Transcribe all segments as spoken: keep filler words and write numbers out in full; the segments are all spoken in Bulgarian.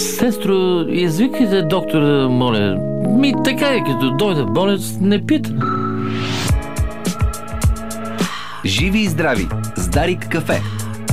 Сестро, извикайте доктора, моля. Ми така е, като дойде болец, не пита. Живи и здрави с Дарик кафе.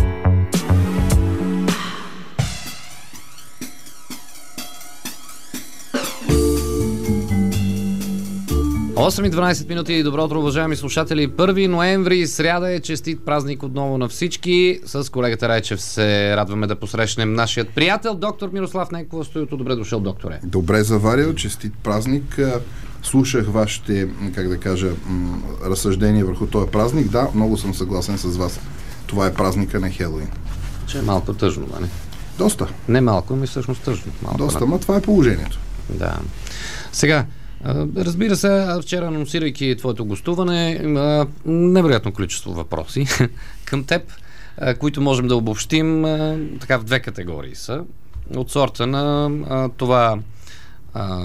осем и дванадесет минути и добро утро, уважаеми слушатели. първи ноември, сряда е, честит празник отново на всички. С колегата Райчев се радваме да посрещнем нашият приятел, доктор Мирослав Ненков в студиото. Добре дошъл, докторе. Добре заварил, честит празник. Слушах вашите, как да кажа, разсъждения върху този празник. Да, много съм съгласен с вас. Това е празника на Хелоуин. Че е малко тъжно, да не? Доста. Не малко, ами всъщност тъжно. Малко Доста, но това е положението. Да. Сега, разбира се, вчера анонсирайки твоето гостуване, има невероятно количество въпроси към теб, които можем да обобщим така в две категории са. От сорта на а, това а,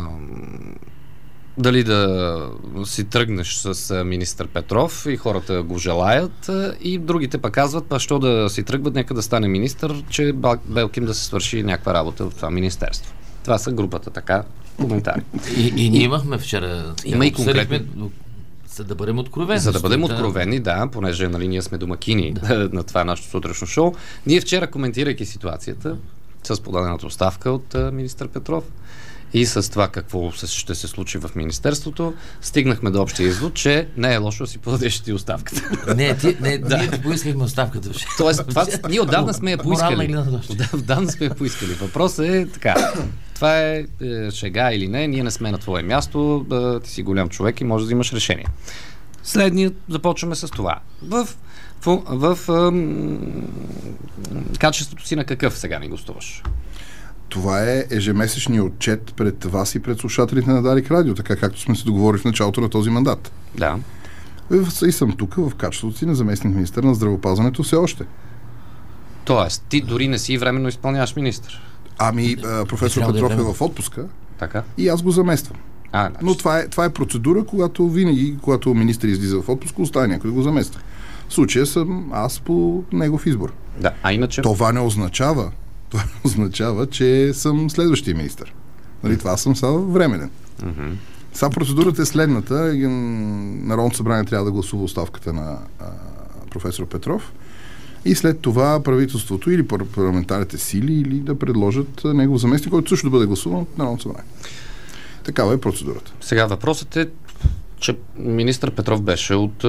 дали да си тръгнеш с министър Петров и хората го желаят, и другите пък казват, па що да си тръгват, нека да стане министър, че Белким да се свърши някаква работа в това министерство. Това са групата така коментари. И, и ние имахме вчера... Има и конкретно... За да бъдем откровени. За да бъдем откровени, да, понеже нали, ние сме домакини да. на това нашето сутрешно шоу. Ние вчера, коментирайки ситуацията с подадената оставка от а, министър Петров и с това какво ще се случи в министерството, стигнахме до общия извод, че не е лошо да си подадеш ти оставката. Не, ти, не да. Ние ти поискахме оставката. Тоест, това, ние отдавна сме я поискали. Отдавна сме я поискали. Въпросът е така. Това е, е шега или не, ние не сме на твое място, да, ти си голям човек и можеш да взимаш решение. Следният, започваме с това. В, в, в, в м, качеството си на какъв сега ни гостуваш? Това е ежемесечният отчет пред вас и пред слушателите на Дарик Радио, така както сме се договорили в началото на този мандат. Да. И съм тук в качеството си на заместник министър на здравеопазването все още. Тоест, ти дори не си временно изпълняваш министър. Ами, професор Петров е в отпуска така? И аз го замествам. А, значи. Но това е, това е процедура, когато винаги, когато министър излиза в отпуска, остава някой да го замества. В случая съм аз по негов избор. Да, а иначе... Това не означава, това не означава, че съм следващия министър. Нали, това съм сега временен. Mm-hmm. Сега процедурата е следната. Народното събрание трябва да гласува оставката на а, професор Петров. И след това правителството или парламентарните сили или да предложат негов заместник, който също да бъде гласуван от Народното събрание. Такава е процедурата. Сега въпросът е, че министър Петров беше от,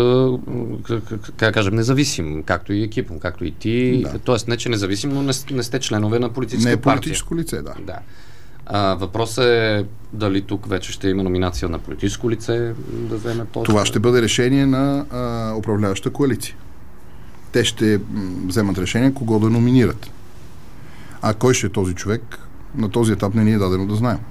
как кажем, независим, както и екипом, както и ти. Да. Тоест не, че независим, но не, не сте членове на политическа партия. партия. Не е политическо лице, да. да. А, въпросът е дали тук вече ще има номинация на политическо лице да вземе този. Това ще бъде решение на а, управляваща коалиция. Те ще вземат решение кого да номинират. А кой ще е този човек, на този етап не ни е дадено да знаем.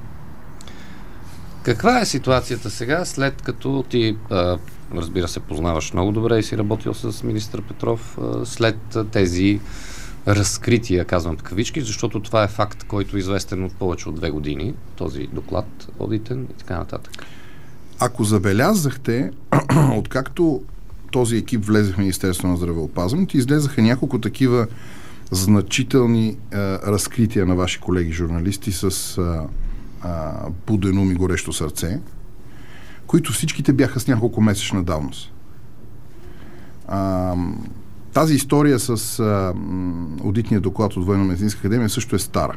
Каква е ситуацията сега, след като ти, а, разбира се, познаваш много добре и си работил с министър Петров, а, след тези разкрития, казвам в кавички, защото това е факт, който е известен от повече от две години, този доклад, одитен и така нататък. Ако забелязахте, откакто този екип влезе в Министерството на здравеопазването, излезаха няколко такива значителни а, разкрития на ваши колеги журналисти с а, а, буден ум и горещо сърце, които всичките бяха с няколко месечна давност. А, тази история с а, одитния доклад от Военно-медицинска академия също е стара.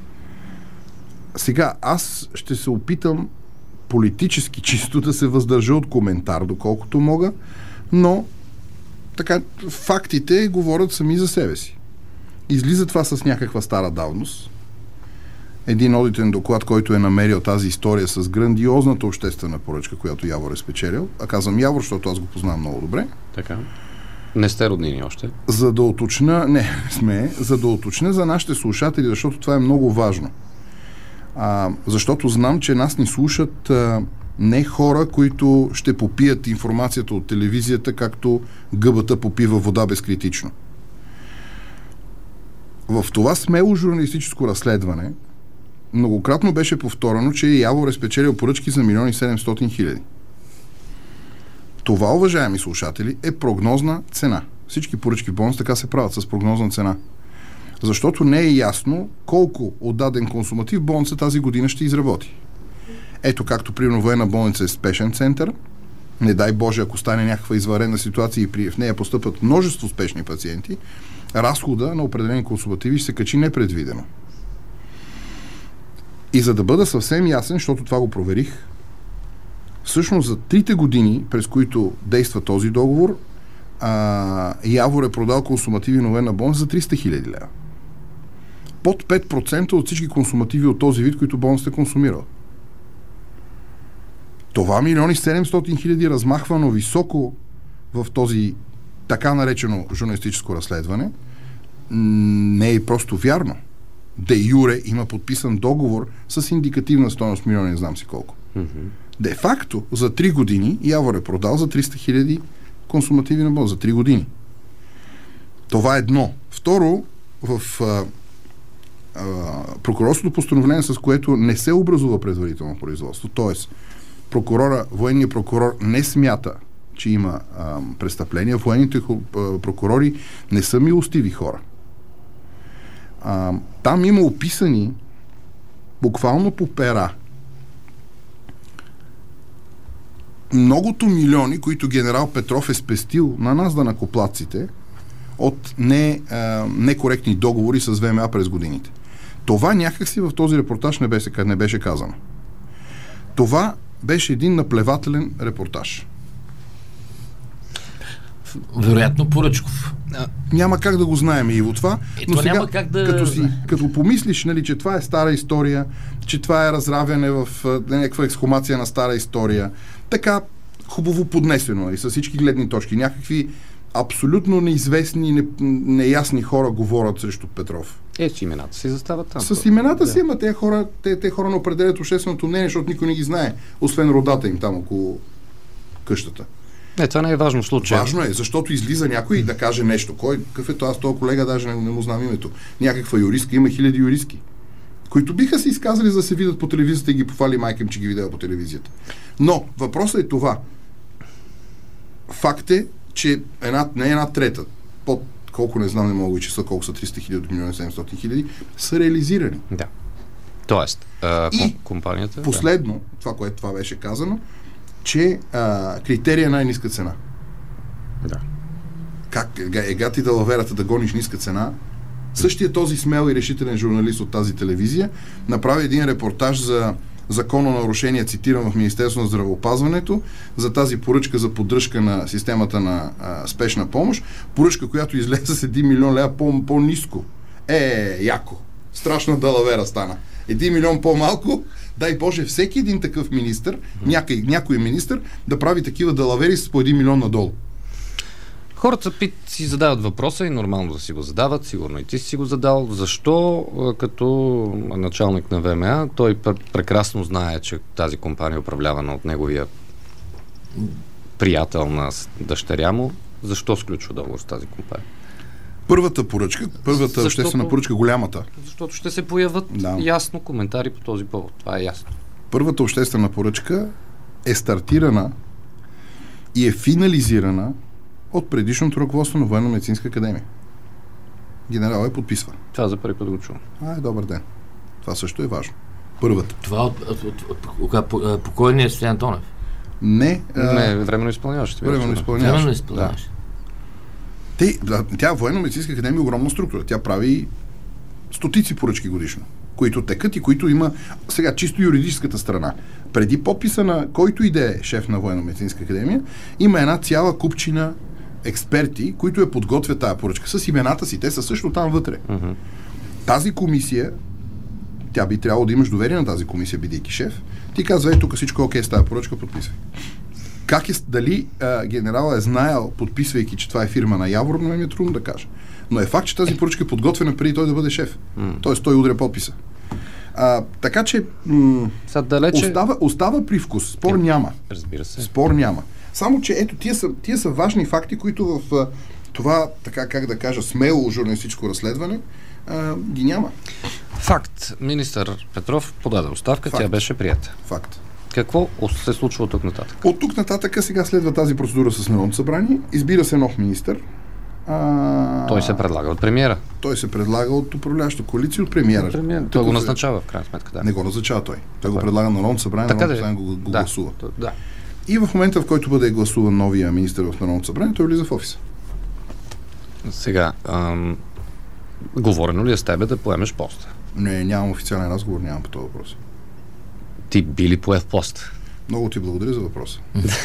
Сега аз ще се опитам политически чисто да се въздържа от коментар, доколкото мога, но така, фактите говорят сами за себе си. Излиза това с някаква стара давност. Един одитен доклад, който е намерил тази история с грандиозната обществена поръчка, която Явор е спечелил. А казвам Явор, защото аз го познавам много добре. Така. Не сте роднини още? За да уточня, не, не сме, за да уточня за нашите слушатели, защото това е много важно. А, защото знам, че нас ни слушат а, не хора, които ще попият информацията от телевизията, както гъбата попива вода безкритично. В това смело журналистическо разследване многократно беше повторено, че Явор е спечелил поръчки за милион и седемстотин хиляди. Това, уважаеми слушатели, е прогнозна цена. Всички поръчки в болница така се правят с прогнозна цена. Защото не е ясно колко от даден консуматив болница тази година ще изработи. Ето както примерно военна болница е спешен център, не дай Боже, ако стане някаква извънредна ситуация и при, в нея постъпят множество спешни пациенти, разхода на определени консумативи ще се качи непредвидено. И за да бъда съвсем ясен, защото това го проверих, всъщност за трите години, през които действа този договор, а, Явор е продал консумативи на военна болница за триста хиляди лева. Под пет процента от всички консумативи от този вид, които болницата е консумирала. Това милиони седемстотин хиляди размахвано високо в този така наречено журналистическо разследване не е просто вярно. Де юре има подписан договор с индикативна стойност милиони, не знам си колко. Mm-hmm. Де факто за три години Явор е продал за триста хиляди консумативи на болница. За три години. Това е едно. Второ, в а, а, прокурорското постановление, с което не се образува предварително производство, т.е. прокурора, военният прокурор не смята, че има а, престъпления. Военните а, прокурори не са милостиви хора. А, там има описани буквално по пера многото милиони, които генерал Петров е спестил на нас данъкоплатците от не, а, некоректни договори с ВМА през годините. Това някакси в този репортаж не беше, не беше казано. Това беше един наплевателен репортаж. Вероятно Поръчков. А, няма как да го знаем, Иво, това. Е, но това сега, няма как да... като, си, като помислиш, нали, че това е стара история, че това е разравяне в някаква ексхумация на стара история, така хубаво поднесено, и с всички гледни точки. Някакви абсолютно неизвестни, не, неясни хора говорят срещу Петров. Е, с имената си застават там. С имената да. си, ама те хора, те, те хора не определят общественото мнение, защото никой не ги знае, освен родата им там около къщата. Не, това не е важно в случая. Важно е, защото излиза някой да каже нещо. Кой, какъв е това? Аз този колега даже не, не му знам името. Някаква юристка, има хиляди юристки, които биха се изказали за да се видят по телевизията и ги пофали майка им, че ги видя по телевизията. Но въпросът е това. Факт е, че една, не една трета, под колко не знам, не мога и часа, колко са триста хиляди от милиони седемстотин хиляди, са реализирани. Да. Тоест, а, и компанията... последно, да. това, което това беше казано, че а, критерия е най-ниска цена. Да. Как е гати да лаверата да гониш ниска цена? Същия този смел и решителен журналист от тази телевизия направи един репортаж за закононарушение, цитирам, в Министерството на здравеопазването, за тази поръчка за поддръжка на системата на а, спешна помощ. Поръчка, която излезе с един милион лева по- по-ниско. Е, яко. Страшна далавера стана. Един милион по-малко, дай Боже, всеки един такъв министър, някой, някой министър, да прави такива далавери с по един милион надолу. Хората пит си задават въпроса и нормално да си го задават, сигурно и ти си го задал. Защо като началник на ВМА той прекрасно знае, че тази компания е управлявана от неговия приятел на дъщеря му, защо сключва договор с тази компания? Първата поръчка, първата Защото, обществена поръчка, голямата. Защото ще се появят да. ясно коментари по този повод. Това е ясно. Първата обществена поръчка е стартирана и е финализирана от предишното ръководство на Военно-медицинска академия. Генерал е подписва. Това за първи път го чувам. А, е, добър ден. Това също е важно. Първата. Това от, от, от, от, по, покойният Стоян Тонев? Не. А... Не, временно изпълняваш. Временно изпълняваш. Временно изпълняваш. Да. Те, да, тя Военно-медицинска академия е огромна структура. Тя прави стотици поръчки годишно, които текат и които има сега чисто юридическата страна. Преди подписа на който и да е шеф на Военно-медицинска академия, има една цяла купчина експерти, които я подготвят тая поръчка с имената си. Те са също там вътре. Uh-huh. Тази комисия, тя би трябвало да имаш доверие на тази комисия, бидейки шеф. Ти казва, е, тук всичко окей с тази поръчка, подписвай. Как е, дали а, генерал е знаел, подписвайки, че това е фирма на Явор, но ми е трудно да кажа. Но е факт, че тази поръчка е подготвена преди той да бъде шеф. Mm. Тоест той удря подписа. А, така че м- далече... остава, остава привкус. Спор yeah. няма. Разбира се. Спор няма. Само, че ето, тия са, тия са важни факти, които в а, това, така как да кажа, смело журналистическо разследване а, ги няма. Факт. Министър Петров подаде оставка, Факт. Тя беше приета. Факт. Какво се случва от тук нататък? От тук нататък сега следва тази процедура с Народното събрание. Избира се нов министър. А... Той се предлага от премиера. Той се предлага от управляваща коалиция, от премиера. Премиер. Той го назначава, в крайна сметка. Да. Не го назначава той. Той го предлага на Народното събрание, така Народното събрание го, го да. гласува. Да. И в момента, в който бъде гласуван новия министър в Народното събрание, той влиза в офиса. Сега, ам, говорено ли е с тебе да поемеш поста? Не, нямам официален разговор, нямам по този въпрос. Ти би ли пое в пост? Много ти благодаря за въпроса.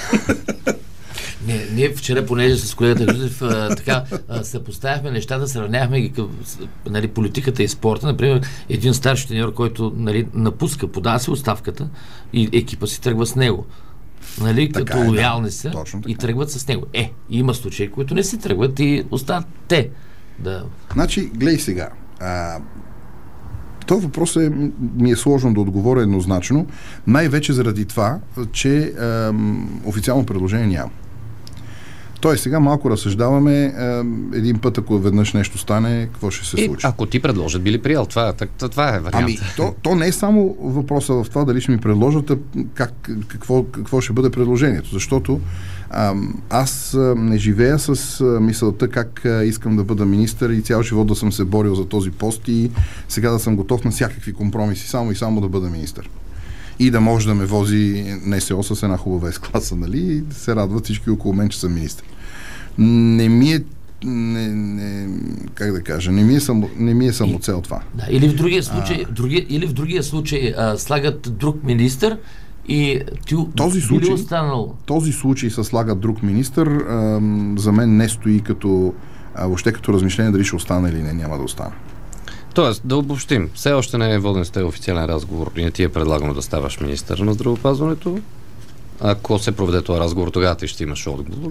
Не, ние вчера, понеже с колегата Жозеф така а, се поставяхме нещата, сравнявахме ги към нали, политиката и спорта. Например, един старши треньор, който нали, напуска, подава се оставката и екипа си тръгва с него. Нали, така като е, лоялни да, са така. и тръгват с него. Е, има случаи, които не си тръгват и остават те. Да. Значи, гледай сега. А, този въпрос е, ми е сложно да отговоря еднозначно, най-вече заради това, че а, официално предложение няма. Тоест, сега малко разсъждаваме а, един път, ако веднъж нещо стане, какво ще се И, случи. ако ти предложат, би ли приел? Това, това е вариант. Ами, то, то не е само въпроса в това дали ще ми предложат, а как, какво, какво ще бъде предложението. Защото а, аз а, не живея с а, мисълта как а, искам да бъда министър и цял живот да съм се борил за този пост и сега да съм готов на всякакви компромиси, само и само да бъда министър. И да може да ме вози НСО с една хубава С-класа, нали? И да се радват всички около мен, че съм министър. Не ми е не, не, как да кажа, не ми е, само, не ми е самоцел това. Да, или в другия случай, а... другия, или в другия случай а, слагат друг министър и ти този би случай, ли останал? Този случай се слага друг министър, а, за мен не стои като а, въобще като размишление дали ще остане или не, няма да остане. Тоест, да обобщим, все още не е воден с теб официален разговор и не ти е предлагано да ставаш министър на здравеопазването. Ако се проведе този разговор, тогава ти ще имаш отговор.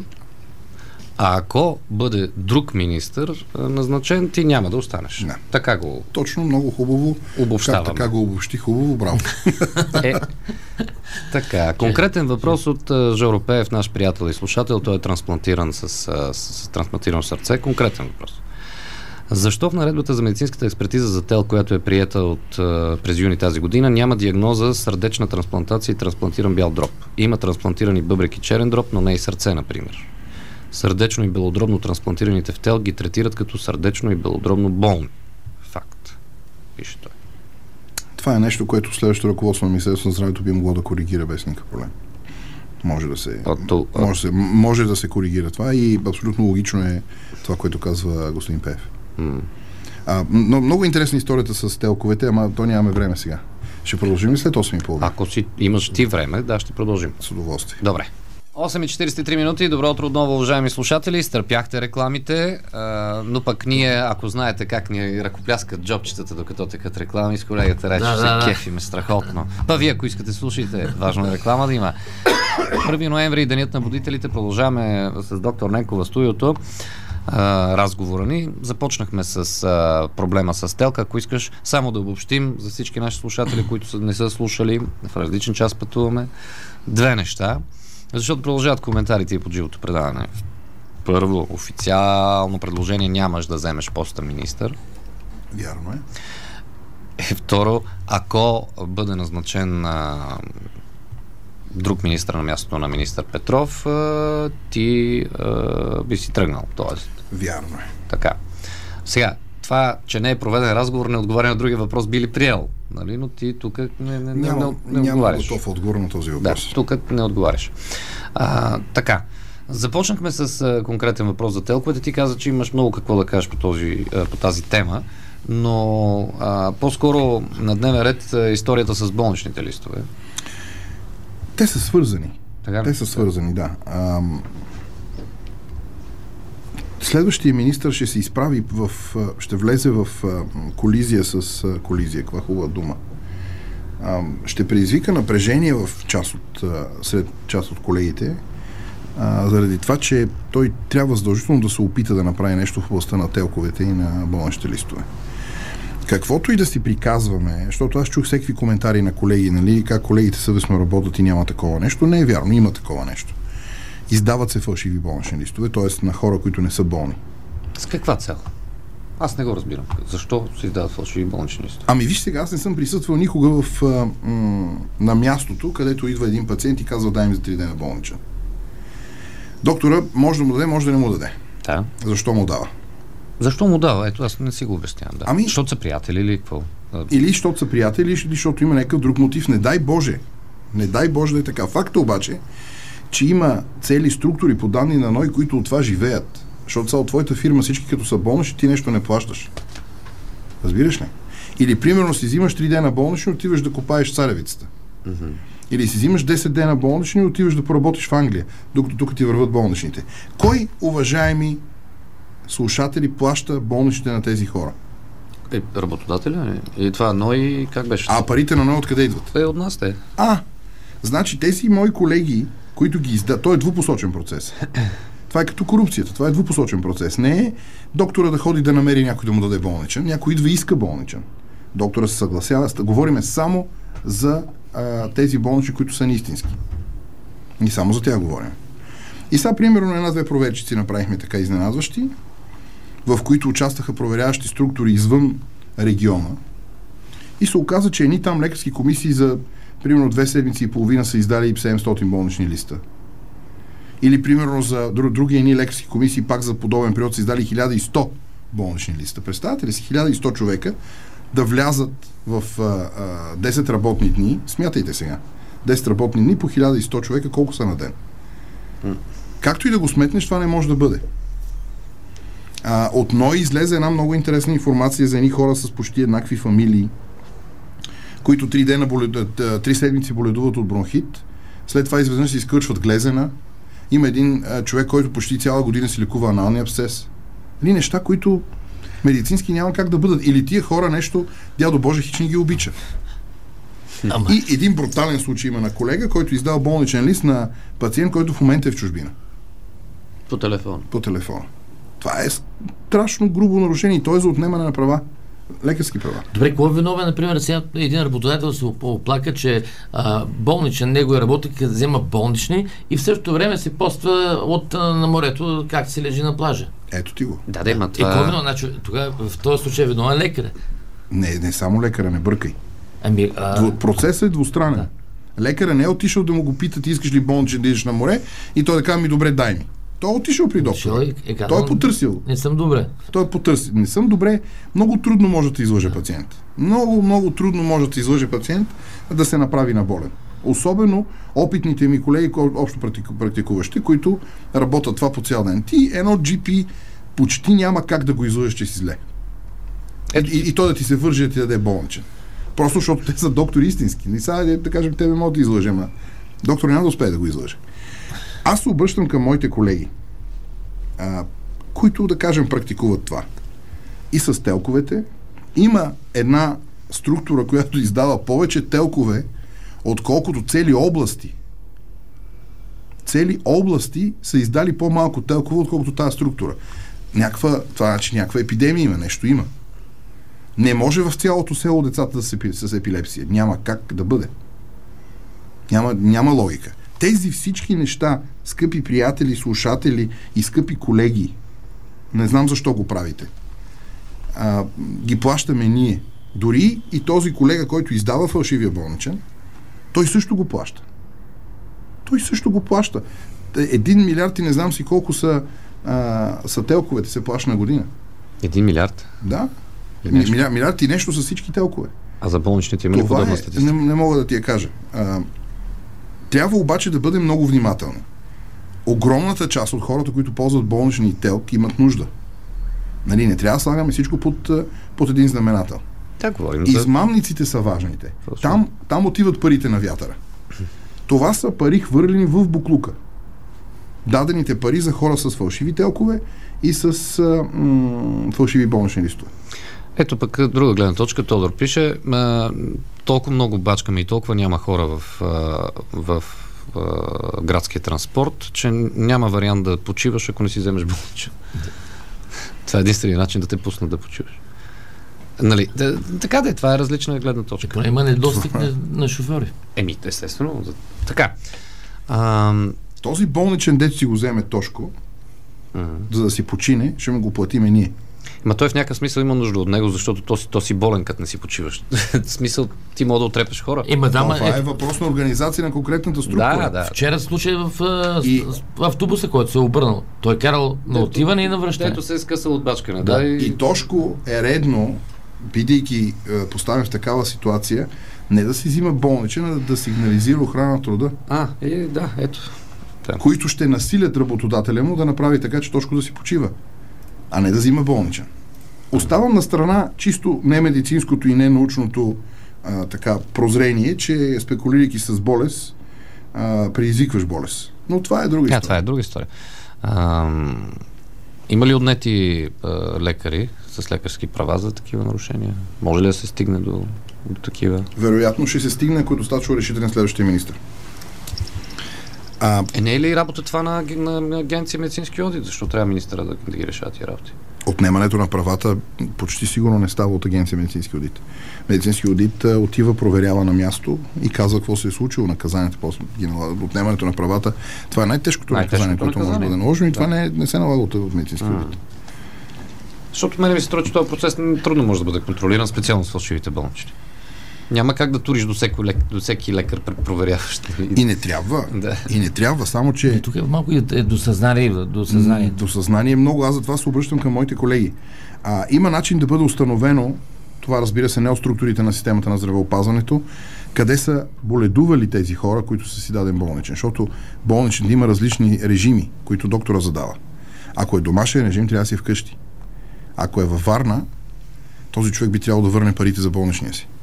А ако бъде друг министър назначен, ти няма да останеш. Не. Така го Точно, много хубаво. обобщавам. Как така го обобщи хубаво, браво. Е, така, конкретен въпрос от uh, Жоро Пеев, наш приятел и слушател. Той е трансплантиран с, uh, с, с трансплантирано сърце. Конкретен въпрос. Защо в наредбата за медицинската експертиза за ТЕЛ, която е приета от, uh, през юни тази година, няма диагноза сърдечна трансплантация и трансплантиран бял дроб? Има трансплантирани бъбрек и черен дроб, но не и сърце, например. Сърдечно и белодробно трансплантираните в ТЕЛ ги третират като сърдечно и белодробно болни. Факт. Пише той. Това е нещо, което следващото ръководство на Министерството на здравето би могло да коригира без никакъв проблем. Може да се, а, то, а... може, се, може да се коригира това и абсолютно логично е това, което казва господин Пеев. Mm. А, но, много интересна историята с телковете, ама то нямаме време сега. Ще продължим ли след осем и половина? Ако си имаш ти време, да, ще продължим. С удоволствие. Добре. осем и четиридесет и три минути. Добро утро отново, уважаеми слушатели. Стърпяхте рекламите, а, но пък ние, ако знаете как ни ръкопляскат джобчетата, докато текат реклами, с колегата рече да, се да, да. кефиме страхотно. Па вие, ако искате, слушайте. Важно е реклама да има. първи ноември, денят на водителите. Продължаваме с доктор Ненкова в студиото. А, разговора ни. Започнахме с а, проблема с телка. Ако искаш само да обобщим за всички наши слушатели, които са, не са слушали, в различен час пътуваме, две неща. Защото продължават коментарите и под живото предаване. Първо, официално предложение нямаш да вземеш поста министър. Вярно е. И второ, ако бъде назначен а, друг министър на мястото на министър Петров, а, ти а, би си тръгнал. Тоест. Вярно е. Така. Сега, това, че не е проведен разговор, не отговаря на другия въпрос, би ли приел? Нали? Но ти тук не, не, не, Няма, не, не няма отговаряш. готов отговор на този въпрос. Да, тук не отговаряш. А, така. Започнахме с а, конкретен въпрос за телковете. Ти каза, че имаш много какво да кажеш по, този, а, по тази тема, но а, по-скоро на дневен ред а, историята с болничните листове. Те са свързани. Така ли? Те са свързани, да. Ам... Следващия министър ще се изправи в... ще влезе в колизия с... колизия, каква хубава дума. Ам... Ще предизвика напрежение в част от, сред част от колегите, а, заради това, че той трябва задължително да се опита да направи нещо в областта на телковете и на болничните листове. Каквото и да си приказваме, защото аз чух всеки коментари на колеги, нали, как колегите съвестно работят и няма такова нещо. Не е вярно, има такова нещо. Издават се фалшиви болнични листове, т.е. на хора, които не са болни. С каква цел? Аз не го разбирам. Защо се издават фалшиви болнични листове? Ами виж сега, аз не съм присъствал никога в, а, м- на мястото, където идва един пациент и казва: дай ми за три дена болничен. Доктора може да му даде, може да не му даде. Да. Защо му дава? Защо му дава? Ето, аз не си го обяснявам. Да. Ами... Защото са приятели или какво? Или защото са приятели, или защото има някакъв друг мотив. Не дай Боже. Не дай Боже да е така. Факт обаче, че има цели структури по данни на НОИ, които от това живеят. Защото са от твоята фирма всички като са болнични, ти нещо не плащаш. Разбираш ли? Или примерно си взимаш три дена болнични, отиваш да копаеш царевицата. Mm-hmm. Или си взимаш десет дена болнични и отиваш да поработиш в Англия, докато тук ти върват болничните. Кой, уважаеми слушатели, плаща болничните на тези хора? Е, работодателя? И това НОИ как беше? А парите на НОИ откъде идват? Е, от нас те. А, значи тези мои колеги, които ги издават, то е двупосочен процес. Това е като корупцията, това е двупосочен процес. Не е доктора да ходи да намери някой да му даде болничен, някой идва и иска болничен. Доктора се съгласява, говориме само за а, тези болнични, които са неистински. И само за тях говорим. И сега, примерно, една-две проверчици направихме така изненадващи, в които участваха проверяващи структури извън региона. И се оказа, че едни там лекарски комисии за примерно две седмици и половина са издали седемстотин болнични листа. Или примерно за други едни лекарски комисии пак за подобен период са издали хиляда и сто болнични листа. Представете ли си хиляда и сто човека да влязат в а, а, десет работни дни, смятайте сега, десет работни дни по хиляда и сто човека, колко са на ден? Mm. Както и да го сметнеш, това не може да бъде. А, от НОИ излезе една много интересна информация за едни хора с почти еднакви фамилии, които три, дена боледуват, три седмици боледуват от бронхит, след това изведнъж се изкърчват глезена. Има един а, човек, който почти цяла година си лекува аналния абсцес. Или неща, които медицински няма как да бъдат. Или тия хора нещо, дядо Боже, хич не ги обича. Ама. И един брутален случай има на колега, който издал болничен лист на пациент, който в момента е в чужбина. По телефон. По телефона. Това е страшно грубо нарушение. То е за отнемане на права. Лекарски права. Добре, кой е виновен, например, сега един работодател се оплака, че а, болничен неговия работник взема болнични и в същото време се поства от а, на морето, как се лежи на плажа. Ето ти го. Да, да, ма това... Е, кой е виновен? Значи, тогава в този случай е виновен лекаря. Не, не само лекаря, не бъркай. Ами, а... Дву, процесът е двустранен. Да. Лекаря не е отишъл да му го пита, ти искаш ли болничен да идеш на море и той да казва ми, добре, дай ми. Той е отишъл при доктора. Е, той е потърсил. Не съм добре. Той е потърсил. Не съм добре. Много трудно може да излъже пациент. Много, много трудно може да излъже пациент да се направи на болен. Особено опитните ми колеги, общо практикуващи, които работят това по цял ден. Ти едно джи пи почти няма как да го излъжеш, че си зле. И, и, и той да ти се върже да ти даде болничен. Просто защото те са доктори истински. Не сега да кажем, тебе могат да излъжем, а доктор няма да успее да го излъже. Аз се обръщам към моите колеги, а, които, да кажем, практикуват това. И с телковете има една структура, която издава повече телкове, отколкото цели области. Цели области са издали по-малко телкове, отколкото тази структура. Някаква, това значи някаква епидемия има, нещо има. Не може в цялото село децата да са с епилепсия. Няма как да бъде. Няма, няма логика. Тези всички неща, скъпи приятели, слушатели и скъпи колеги, не знам защо го правите, а, ги плащаме ние. Дори и този колега, който издава фалшивия болничен, той също го плаща. Той също го плаща. Един милиард и не знам си колко са, а, са телковете се плаща на година. Един милиард? Да. Милиард, милиард и нещо са всички телкове. А за болничните има ли подобна статистика? Не, не мога да ти я кажа. А, трябва обаче да бъдем много внимателни. Огромната част от хората, които ползват болнични и телки, имат нужда. Нали, не трябва да слагаме всичко под, под един знаменател. Да, говорим. Измамниците са важните. Там, там отиват парите на вятъра. Това са пари хвърлени в буклука. Дадените пари за хора с фалшиви телкове и с м- фалшиви болнични листове. Ето пък друга гледна точка. Тодор пише, а, толкова много бачкаме и толкова няма хора в, а, в а, градския транспорт, че няма вариант да почиваш, ако не си вземеш болничен. Това е единственият начин да те пуснат да почиваш. Нали, да, така да е, това е различна гледна точка. Поне има недостиг на, на шофьори. Еми, естествено. Така. А, Този болничен дет си го вземе Тошко, uh-huh. за да си почине, ще му го платиме ние. Ма той в някакъв смисъл има нужда от него, защото то си, то си болен, като не си почиваш. В смисъл, ти мога да отрепеш хора. Има, да, това е... е въпрос на организация на конкретната структура. Да, да. Вчера случай в, И... в автобуса, който се е обърнал. Той е карал на отиване и на връщане. Дето се е скъсал от бачкане. Да. Да, И Тошко е редно, бидейки е, поставен в такава ситуация, не да си взима болничен, а да сигнализира охрана на труда. А, е, да, ето. Да. Които ще насилят работодателя му да направи така, че Тошко да си почива, а не да взима болничен. Оставам на страна чисто не медицинското и не научното а, така, прозрение, че спекулирайки с болест, а, предизвикваш болест. Но това е друга история. А, това е друга история. А, има ли отнети а, лекари с лекарски права за такива нарушения? Може ли да се стигне до, до такива? Вероятно ще се стигне, ако е достатъчно решителен следващия министър. А, Е, не е ли работа това на, на, на агенция медицински одит? Защо трябва министъра да, да ги решава тия работи? Отнемането на правата почти сигурно не става от агенция медицински одит. Медицински одит а, отива, проверява на място и казва какво се е случило, наказанието, после ги налага. Отнемането на правата. Това е най-тежкото, Най-тежкото наказание, което може да бъде наложено и да. Това не, не се налага от медицински А. одит. Защото мене ми се струва, че този процес трудно може да бъде контролиран, специално с фалшивите болнични. Няма как да туриш до всеки, лек, до всеки лекар проверяващ. И не трябва. Да. И не трябва, само че... И тук е малко и е до съзнание. До съзнание. До съзнание много. Аз затова се обръщам към моите колеги. А, има начин да бъде установено, това разбира се не от структурите на системата на здравеопазването, къде са боледували тези хора, които са си даден болничен. Защото болничен има различни режими, които доктора задава. Ако е домашен режим, трябва да си вкъщи. Ако е във Варна, този човек би трябвало да върне парите за болничния си.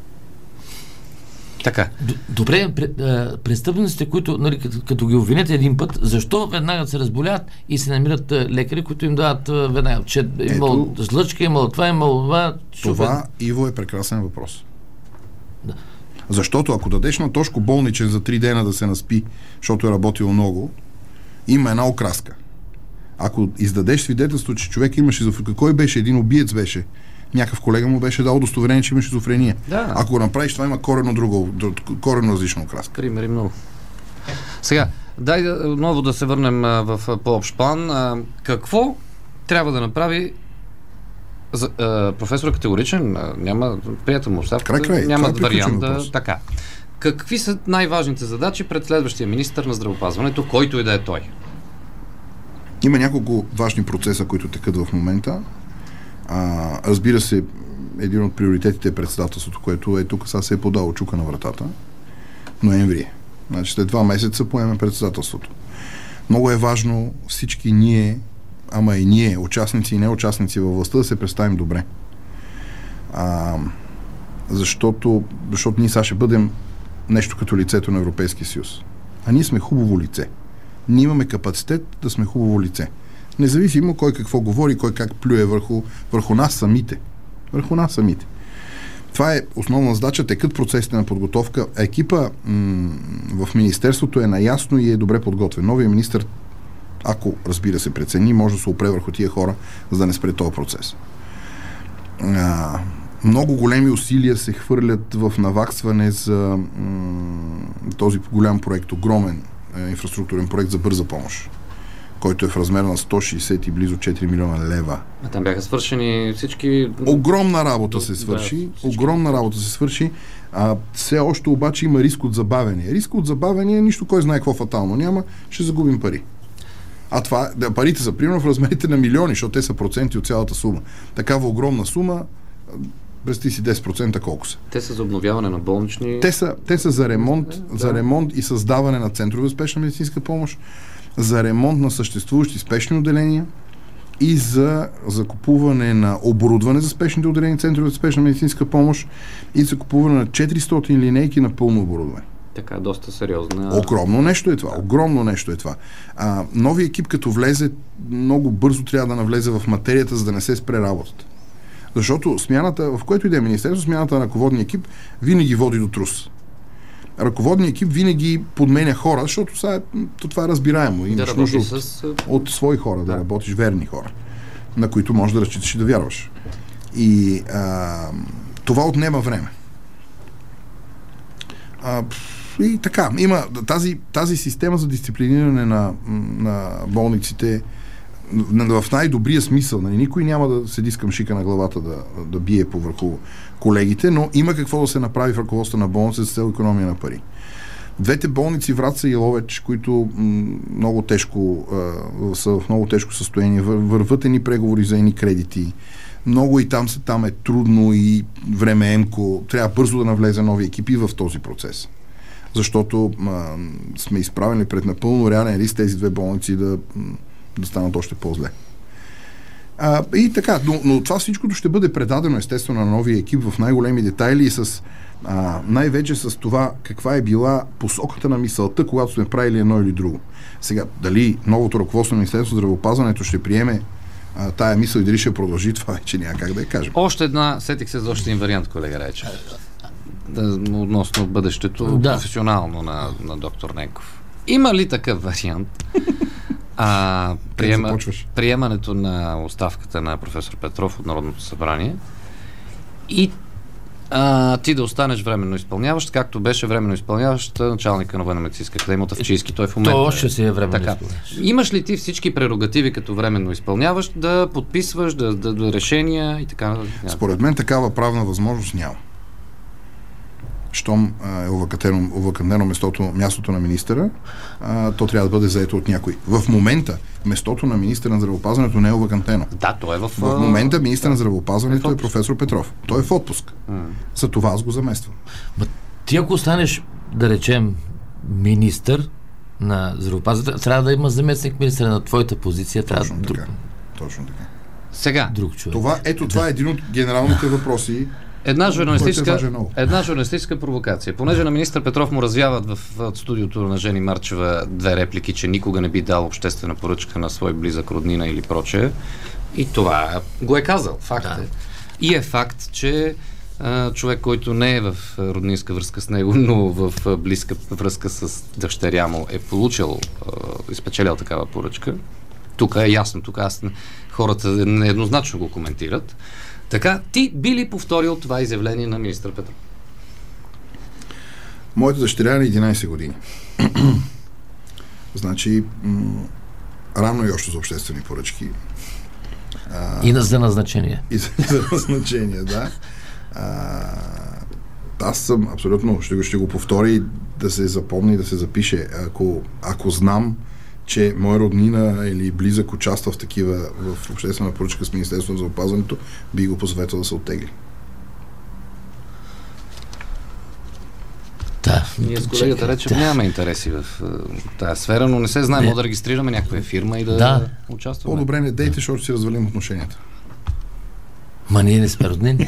Така. Добре, престъпниците, които, нали, като, като ги обвинете един път, защо веднага се разболят и се намират лекари, които им дават веднага, че е имал жлъчка, имал това, имал това. Това, Иво, е прекрасен въпрос. Да. Защото ако дадеш на Тошко болничен за три дена да се наспи, защото е работил много, има една окраска. Ако издадеш свидетелство, че човек има шизофрения, кой беше, един убиец беше, някакъв колега му беше дал удостоверение, че има шизофрения. Да. Ако го направиш, това има коренно друго, коренно различна окраска. Примери много. Сега, дай да, отново да се върнем а, в по-общ план. А, какво трябва да направи за, а, професор категоричен? А, няма приятел му оставката, край, край. няма е вариант да... Така. Какви са най-важните задачи пред следващия министър на здравеопазването, който и да е той? Има няколко важни процеса, които текат в момента. А, разбира се, един от приоритетите е председателството, което е тук, сега се е подало чука на вратата. Ноември е. Значи след два месеца поеме председателството. Много е важно всички ние, ама и ние, участници и неучастници във властта, да се представим добре. А, защото, защото ние сега ще бъдем нещо като лицето на Европейския съюз. А ние сме хубаво лице. Ние имаме капацитет да сме хубаво лице. Независимо кой какво говори, кой как плюе върху, върху нас самите. Върху нас самите. Това е основна задача, текат процесите на подготовка. Екипа м- в Министерството е наясно и е добре подготвен. Новия министър, ако разбира се прецени, може да се опре върху тия хора, за да не спре този процес. А, много големи усилия се хвърлят в наваксване за м- този голям проект, огромен е, инфраструктурен проект за бърза помощ, който е в размер на сто шейсет и близо четири милиона лева. А там бяха свършени всички... Огромна работа се свърши. Да, огромна работа се свърши. А, все още обаче има риск от забавяне. Риск от забавяне, нищо кой знае какво фатално няма, ще загубим пари. А това, да, парите са примерно в размерите на милиони, защото те са проценти от цялата сума. Такава огромна сума, представи си десет процента колко са. Те са за обновяване на болнични... Те са, те са за ремонт, да. за ремонт и създаване на центрове за спешна медицинска помощ, за ремонт на съществуващи спешни отделения и за закупуване на оборудване за спешните отделения, центрове за спешна медицинска помощ и за купуване на четиристотин линейки на пълно оборудване. Така, доста сериозна... Огромно нещо е това. Огромно нещо е това. А, нови екип, като влезе, много бързо трябва да навлезе в материята, за да не се спре работата. Защото смяната, в което и да е министерство, смяната на ръководния екип винаги води до трус. Ръководният екип винаги подменя хора, защото сега, това е разбираемо. Имаш да нужда от, с... от свои хора, да. да работиш верни хора, на които можеш да разчиташ и да вярваш. И а, това отнема време. А, и така, има тази, тази система за дисциплиниране на, на болниците в най-добрия смисъл. Нали, никой няма да седи с камшика на главата да, да бие повърху колегите, но има какво да се направи в ръководството на болница с цел икономия на пари. Двете болници Враца и Ловеч, които м- много тежко а, са в много тежко състояние, вър, върват едни преговори за едни кредити. Много и там, там е трудно и времеемко. Трябва бързо да навлезе нови екипи в този процес. Защото а, сме изправени пред напълно реален риск тези две болници да, да станат още по-зле. А, и така, но, но това всичкото ще бъде предадено естествено на новия екип в най-големи детайли и с а, най-вече с това каква е била посоката на мисълта, когато сме правили едно или друго. Сега, дали новото ръководство на Министерството на здравеопазването ще приеме а, тая мисъл и дали ще продължи, това вече няма как да я кажем. Още една, сетих се за още един вариант, колега Райчев. Относно бъдещето да. професионално на, на доктор Ненков. Има ли такъв вариант? А, приема, приемането на оставката на професор Петров от Народното събрание и а, ти да останеш временно изпълняващ, както беше временно изпълняващ началника на Военно-медицинска академия от Авчийски. Той в момента То ще си е временно изпълняващ. Имаш ли ти всички прерогативи като временно изпълняващ да подписваш, да, да, да решения и така? Според мен такава правна възможност няма. Щом е овакантено местото, мястото на министъра, а, то трябва да бъде заето от някой. В момента местото на министъра на здравеопазването не е овакантено. Да, той е в... В момента министър на здравеопазването е, е професор Петров. Той е в отпуск. Mm. За това аз го замествам. Ма, ти ако останеш, да речем, министър на здравеопазването, трябва да има заместник министър на твоята позиция. Трябва Точно да... така. Точно така. Сега. Друг човек. Това, ето това е един от генералните въпроси. Една журналистическа, една журналистическа провокация. Понеже на министър Петров му развяват в, в студиото на Жени Марчева две реплики, че никога не би дал обществена поръчка на свой близък роднина или прочее. И това го е казал. Факт да. е. И е факт, че а, човек, който не е в роднинска връзка с него, но в близка връзка с дъщеря му е получил, а, изпечелил такава поръчка. Тук е ясно. Тук аз, хората нееднозначно го коментират. Така, ти би ли повторил това изявление на министър Петров? Моята дъщеря е на единайсет години. Значи, м- рано и още за обществени поръчки. А, и за назначение. И за, за назначение, да. А, аз съм абсолютно, ще го, ще го повтори, да се запомни, да се запише. Ако, ако знам, че моя роднина или близък участва в такива в обществена поръчка с Министерството на здравеопазването, би го посъветвал да се оттегли. Да. Ние с колегата Речев да. нямаме интереси в тази сфера, но не се знае, може да регистрираме някаква фирма и да, да. участваме. По-добре не дейте, защото си развалим отношенията. Ма ние не сме роднини.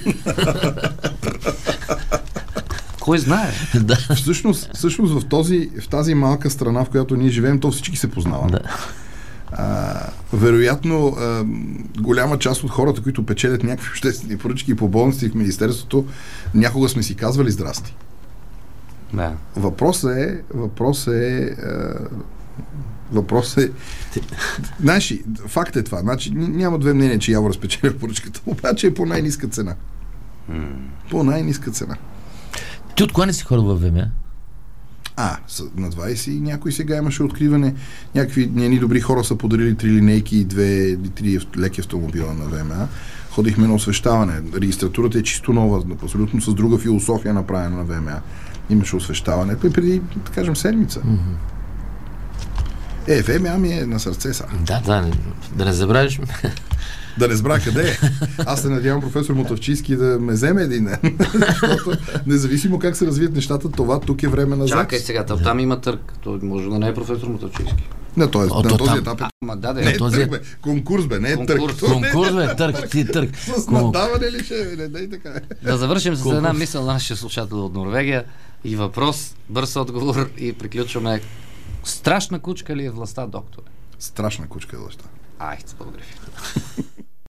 Кой знае? Да. Всъщност, всъщност в, този, в тази малка страна, в която ние живеем, то всички се познават. Да. А, вероятно, а, голяма част от хората, които печелят някакви обществени поръчки по болници в Министерството, някога сме си казвали здрасти. Да. Въпросът е, въпросът е, а, въпросът е, значи, факт е това, значи, няма две мнения, че Явор разпечеля поръчката, обаче е по най-ниска цена. Mm. По най-ниска цена. Ти от кога не си ходил във ВМА? А, на двайсет и някой сега имаше откриване. Някакви ни добри хора са подарили три линейки и две, три леки автомобила на ВМА. Ходихме на освещаване. Регистратурата е чисто нова, абсолютно с друга философия направена на ВМА. Имаше освещаване преди, да кажем, седмица. Mm-hmm. Е, ВМА ми е на сърце са. Да, да, да не забравиш. Да не збра къде е. Аз се надявам професор Мотавчийски да ме вземе един ден. Защото независимо как се развият нещата, това тук е време на запис. Чакай сега, там, там има търг. Той може да не е професор Мотавчийски. Не, той е, О, на то този там... етап е... А, да, да, не е този... търг, бе. Конкурс, бе, не е търг. Конкурс, Конкурс бе, търг, ти търг. С надаване ли ще е? Не, така е. Да завършим с една мисъл на нашия слушател от Норвегия и въпрос, бърз отговор и приключваме. Страшна кучка ли е властта, докторе? Страшна кучка е властта. Ай, благодаря ви.